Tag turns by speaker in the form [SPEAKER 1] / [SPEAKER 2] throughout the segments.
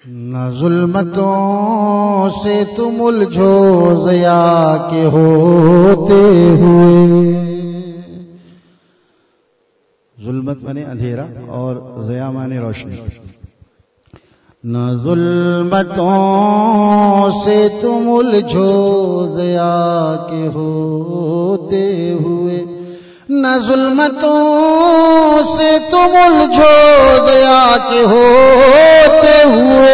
[SPEAKER 1] نہ ظلمتوں سے تم الجھو ضیاء کے ہوتے ہوئے. ظلمت مانے اندھیرا اور ضیاء مانے روشنی. نہ ظلمتوں سے تم الجھو ضیاء کے ہوتے ہوئے. نہ ظلمتوں سے تم الجھو ضیاء کے ہوتے ہوئے.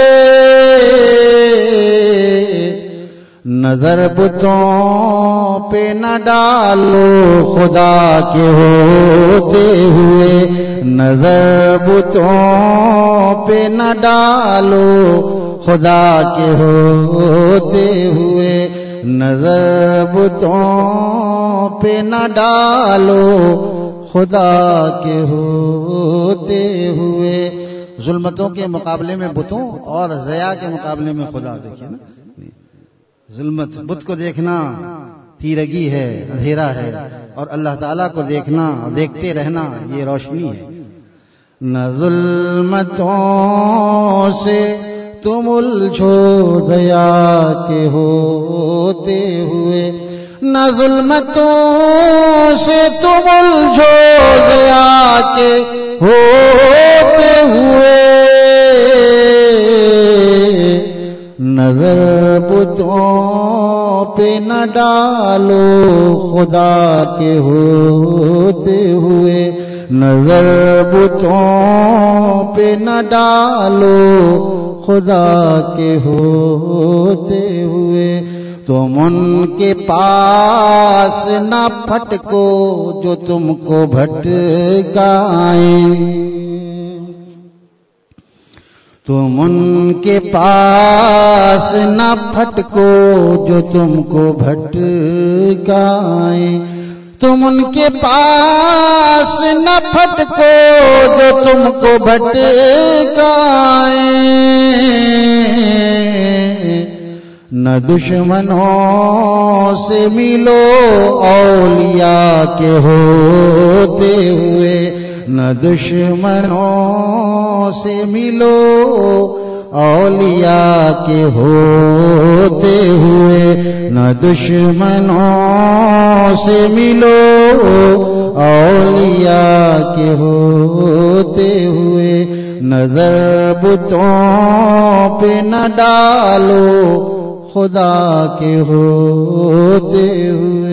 [SPEAKER 1] نظر بتوں پہ نہ ڈالو خدا کے ہوتے ہوئے. نظر بتوں پہ نہ ڈالو خدا کے ہوتے ہوئے. نظر بتوں پہ نہ ڈالو خدا کے ہوتے ہوئے. ظلمتوں کے مقابلے میں بتوں اور ضیاء کے مقابلے میں خدا. دیکھیے نا، ظلمت بت کو دیکھنا تیرگی ہے، اندھیرا ہے، اور اللہ تعالیٰ کو دیکھنا اور دیکھتے رہنا یہ روشنی ہے. نہ ظلمتوں سے تم الجھو ضیاء کے ہوتے ہوئے. نہ ظلمتوں سے تم الجھو ضیاء کے ہوتے ہوئے. نظر بتوں پہ نہ ڈالو خدا کے ہوتے ہوئے. نظر بتوں پہ نہ ڈالو خدا کے ہوتے ہوئے. تم ان کے پاس نہ پھٹکو جو تم کو بھٹکائیں. تم ان کے پاس نہ پھٹکو جو تم کو بھٹکائیں. تم ان کے پاس نہ پھٹکو جو تم کو بھٹکائیں. نہ دشمنوں سے ملو اولیاء کے ہوتے ہوئے. نہ دشمنوں سے ملو اولیاء کے ہوتے ہوئے. نہ دشمنوں سے ملو اولیاء کے ہوتے ہوئے. نظر بتوں پہ نہ ڈالو خدا کے ہوتے ہوئے.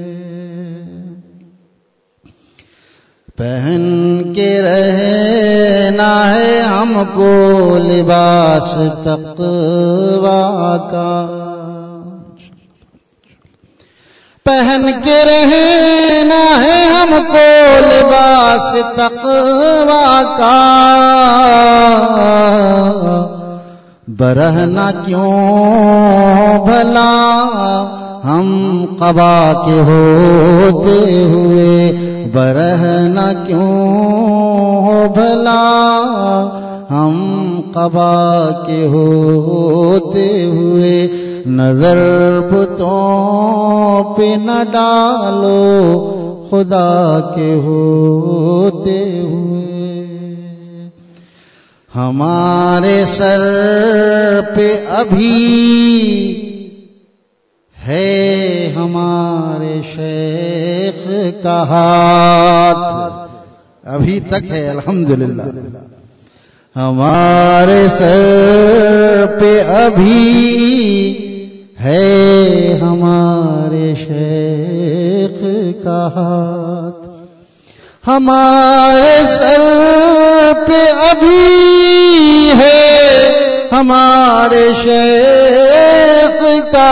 [SPEAKER 1] پہن کے رہنا ہے ہم کو لباس تقویٰ کا. پہن کے رہنا ہے ہم کو لباس تقویٰ کا. برہنہ کیوں بھلا ہم قبا کے ہوتے ہوئے. برہنہ کیوں ہو بھلا ہم قبا کے ہوتے ہوئے. نظر بتوں پہ نہ ڈالو خدا کے ہوتے ہوئے. ہمارے سر پہ ابھی ہے ہمارے شیخ کا ہاتھ. ابھی تک ہے الحمدللہ. ہمارے سر پہ ابھی ہے ہمارے شیخ کا ہاتھ. ہمارے سر پہ ابھی ہے ہمارے شیخ کا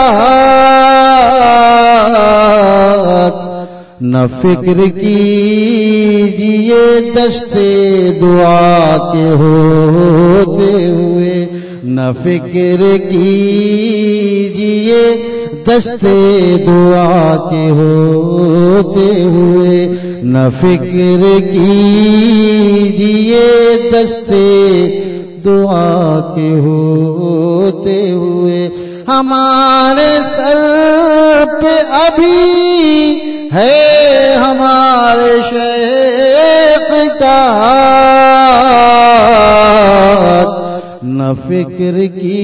[SPEAKER 1] ہاتھ. نہ فکر کیجیے دستے دعا کے ہوتے ہوئے. نہ فکر کیجیے دستے دعا کے ہوتے ہوئے. نہ فکر کیجیے دستے دعا کے ہوتے ہوئے. ہمارے سر پہ ابھی ہے ہمارے شیخ کا ہاتھ. نہ نہ فکر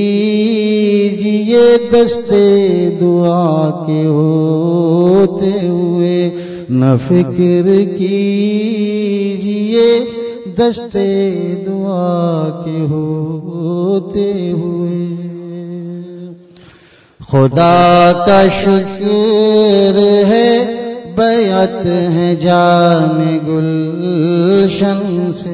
[SPEAKER 1] کیجیے دستے دعا کے ہوتے ہوئے، نہ فکر کیجیے دستے دعا کے ہوتے ہوئے۔ خدا کا شکر ہے بیعت ہے جام گلشن سے۔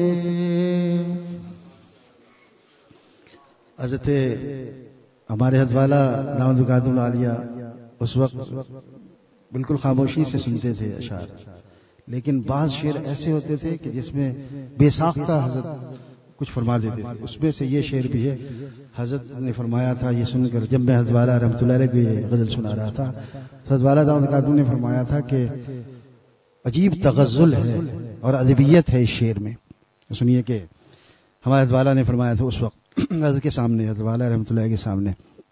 [SPEAKER 2] حضرت ہمارے حضرت والا دامد القادم العالیہ اس وقت بالکل خاموشی سے سنتے تھے اشعار، لیکن بعض شعر ایسے ہوتے تھے کہ جس میں بے ساختہ حضرت کچھ فرما دیتے تھے۔ اس میں سے یہ شعر بھی ہے، حضرت نے فرمایا تھا یہ سن کر، جب میں حضرت والا رحمۃ اللہ علیہ کو یہ غزل سنا رہا تھا، حضرت والا دامد القادم نے فرمایا تھا کہ عجیب تغزل ہے اور ادبیت ہے اس شعر میں۔ سنیے کہ ہمارے حضرت والا نے فرمایا تھا اس وقت حضرت کے سامنے، حضرت والا رحمۃ اللہ کے سامنے،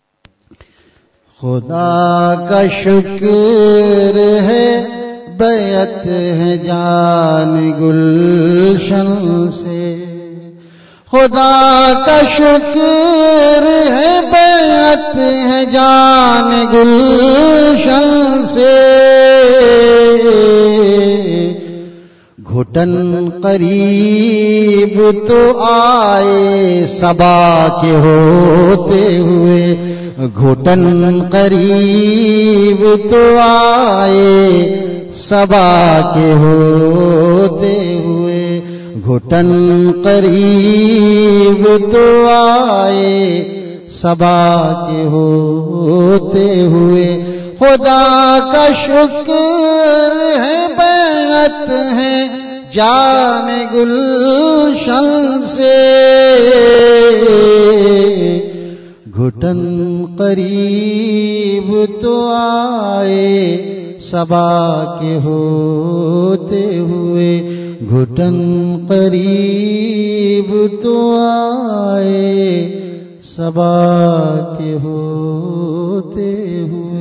[SPEAKER 1] خدا کا شکر ہے بیعت ہے جان گلشن سے، خدا کا شکر ہے بیعت ہے جان گلشن سے، گھٹن قریب تو آئے صبا کے ہوتے ہوئے، گھٹن قریب تو آئے صبا کے ہوتے ہوئے، گھٹن قریب تو آئے صبا کے ہوتے ہوئے، خدا کا شکر ہے بیعت ہے جام گلشن سے، گھٹن قریب تو آئے صبا کے ہوتے ہوئے، گھٹن قریب تو آئے صبا کے ہوتے ہوئے۔